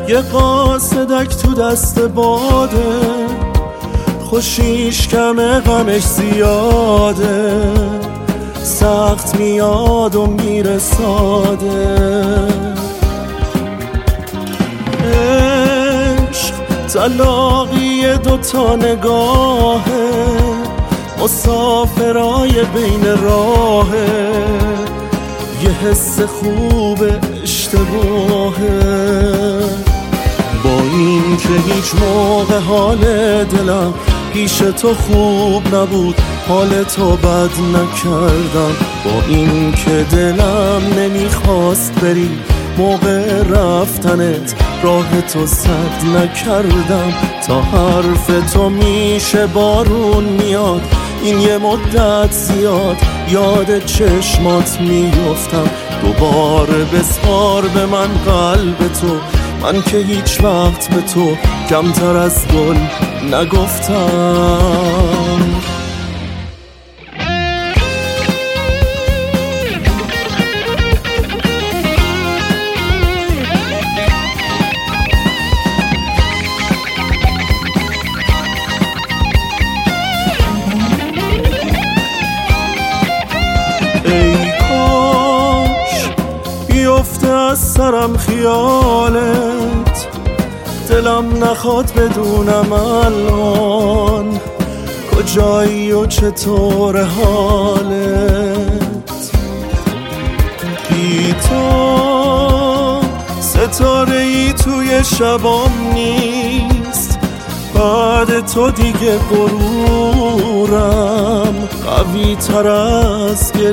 یه قاصدک تو دست باده، خوشیش کمه غمش زیاده، سخت میاد و میره ساده. عشق طلاقی دوتا نگاهه، مسافرای بین راهه، یه حس خوب اشتباهه. با این که هیچ موقع حال دلم پیش تو خوب نبود، حال تو بد نکردم. با این که دلم نمیخواست بری، موقع رفتنت راه تو سد نکردم. تا حرف تو میشه بارون میاد، این یه مدت زیاد یاد چشمات میفتم. دوباره بسپار به من قلب تو، من که هیچ وقت به تو کمتر از گل نگفتم. ای کاش بیفته از سرم خیالت، دلم نخواد بدونم الان کجایی و چطور حالت. بی تو ستاره‌ای توی شبام نیست، بعد تو دیگه غرورم قوی تر از